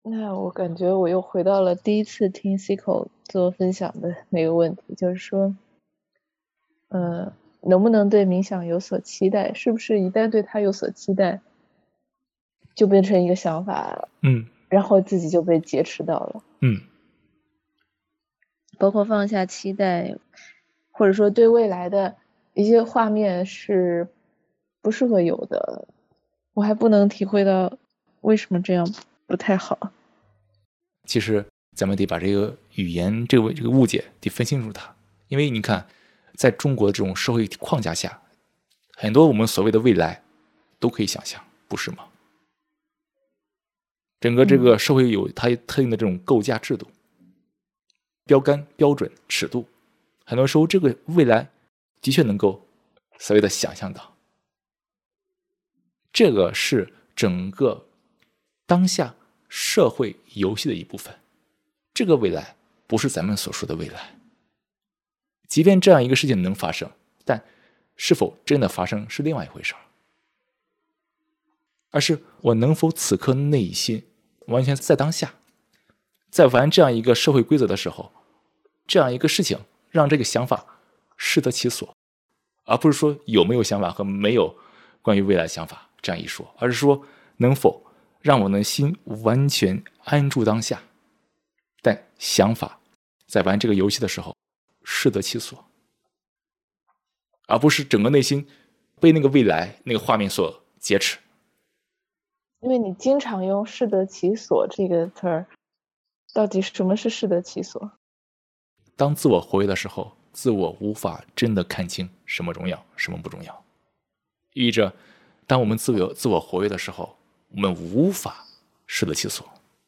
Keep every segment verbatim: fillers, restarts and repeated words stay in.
那我感觉我又回到了第一次听 Cico 做分享的那个问题，就是说，呃，能不能对冥想有所期待？是不是一旦对它有所期待，就变成一个想法， 嗯， 然后自己就被劫持到了？ 嗯， 包括放下期待，或者说对未来的一些画面是不适合有的，我还不能体会到为什么这样不太好。 其实咱们得把这个语言这个这个误解得分清楚它，因为你看，在中国的这种社会框架下，很多我们所谓的未来都可以想象，不是吗？整个这个社会有它特定的这种构架制度、标杆、标准、尺度，很多时候这个未来的确能够所谓的想象到，这个是整个当下社会游戏的一部分。这个未来不是咱们所说的未来，即便这样一个事情能发生，但是否真的发生是另外一回事儿，而是我能否此刻内心完全在当下，在玩这样一个社会规则的时候，这样一个事情让这个想法适得其所，而不是说有没有想法和没有关于未来想法这样一说，而是说能否让我的心完全安住当下，但想法在玩这个游戏的时候适得其所，而不是整个内心被那个未来那个画面所劫持。 因为你经常用适得其所这个词儿，到底什么是适得其所？ 当自我活跃的时候，自我无法真的看清什么重要，什么不重要，意味着当我们自我自我活跃的时候，我们无法适得其所。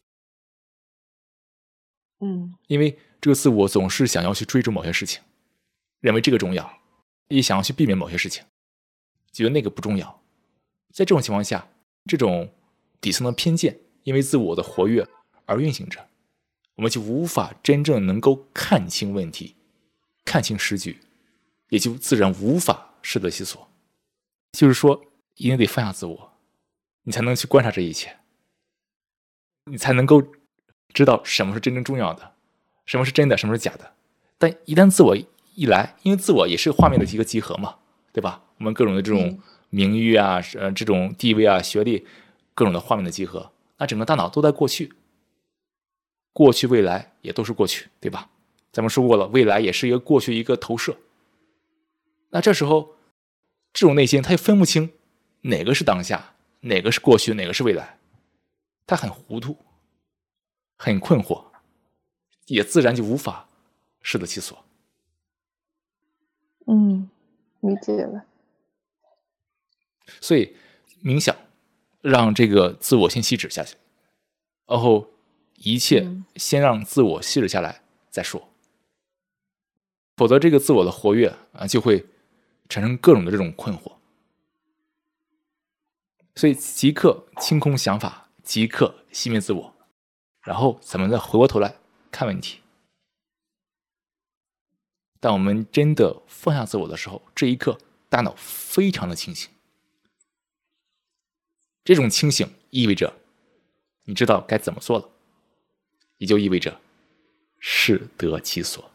嗯， 因为这个自我总是想要去追逐某些事情，认为这个重要，也想要去避免某些事情，觉得那个不重要。在这种情况下，这种底层的偏见因为自我的活跃而运行着，我们就无法真正能够看清问题，看清时局，也就自然无法适得其所。就是说，一定得放下自我，你才能去观察这一切，你才能够知道什么是真正重要的，什么是真的，什么是假的。但一旦自我一来，因为自我也是画面的一个集合嘛，对吧？我们各种的这种名誉啊、呃、这种地位啊、学历，各种的画面的集合，那整个大脑都在过去，过去未来也都是过去，对吧？咱们说过了，未来也是一个过去一个投射。那这时候这种内心它也分不清哪个是当下，哪个是过去，哪个是未来，它很糊涂，很困惑，也自然就无法适得其所。 嗯，理解了。 所以冥想让这个自我先息止下去，然后一切先让自我息止下来再说，否则这个自我的活跃啊就会产生各种的这种困惑。所以即刻清空想法，即刻熄灭自我，然后咱们再回过头来看问题。当我们真的放下自我的时候，这一刻大脑非常的清醒。这种清醒意味着你知道该怎么做了，也就意味着适得其所。